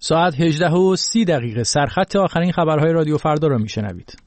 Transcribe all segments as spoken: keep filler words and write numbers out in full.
ساعت هجده و سی دقیقه سرخط آخرین خبرهای رادیو فردا را میشنوید.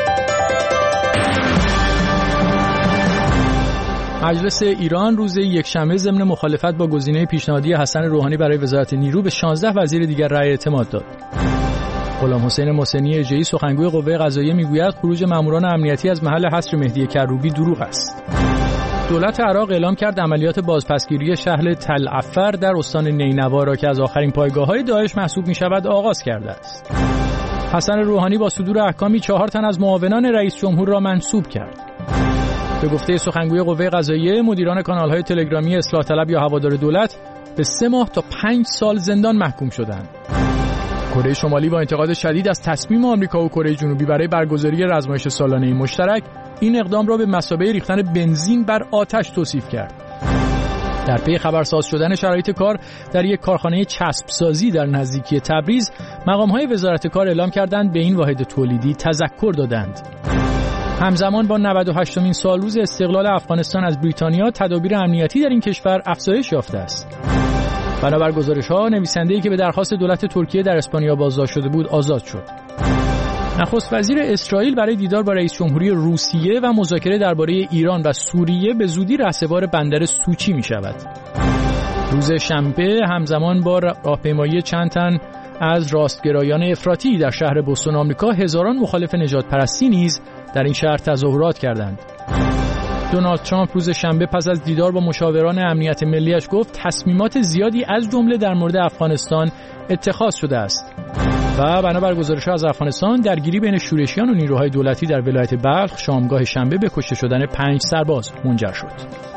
مجلس ایران روز یکشنبه ضمن مخالفت با گزینه پیشنهادی حسن روحانی برای وزارت نیرو به شانزده وزیر دیگر رأی اعتماد داد. غلام حسین محسنی اژه‌ای سخنگوی قوه قضاییه میگوید خروج ماموران امنیتی از محل حصر مهدی کروبی دروغ است. دولت عراق اعلام کرد عملیات بازپسگیری شهر تل عفر در استان نینوا را که از آخرین پایگاه‌های داعش محسوب می‌شود آغاز کرده است. حسن روحانی با صدور احکامی چهار تن از معاونان رئیس جمهور را منصوب کرد. به گفته سخنگوی قوه قضاییه مدیران کانال‌های تلگرامی اصلاح طلب یا هوادار دولت به سه ماه تا پنج سال زندان محکوم شدند. کره شمالی با انتقاد شدید از تصمیم آمریکا و کره جنوبی برای برگزاری رزمایش سالانه مشترک این اقدام را به مثابه ریختن بنزین بر آتش توصیف کرد. در پی خبرساز شدن شرایط کار در یک کارخانه چسبسازی در نزدیکی تبریز، مقام‌های وزارت کار اعلام کردند به این واحد تولیدی تذکر دادند. همزمان با نود و هشتمین سالروز استقلال افغانستان از بریتانیا، تدابیر امنیتی در این کشور افزایش یافته است. بنابر گزارش‌ها نویسنده‌ای که به درخواست دولت ترکیه در اسپانیا بازداشت شده بود آزاد شد. نخست وزیر اسرائیل برای دیدار با رئیس جمهوری روسیه و مذاکره درباره ایران و سوریه به زودی رهسپار بندر سوچی می‌شود. روز شنبه همزمان با راهپیمایی چند تن از راستگرایان افراطی در شهر بوستون آمریکا، هزاران مخالف نژاد پرستی نیز در این شهر تظاهرات کردند. دونالد ترامپ روز شنبه پس از دیدار با مشاوران امنیت ملیش گفت تصمیمات زیادی از جمله در مورد افغانستان اتخاذ شده است و بنابر گزارش‌ها از افغانستان درگیری بین شورشیان و نیروهای دولتی در ولایت بلخ شامگاه شنبه به کشته شدن پنج سرباز منجر شد.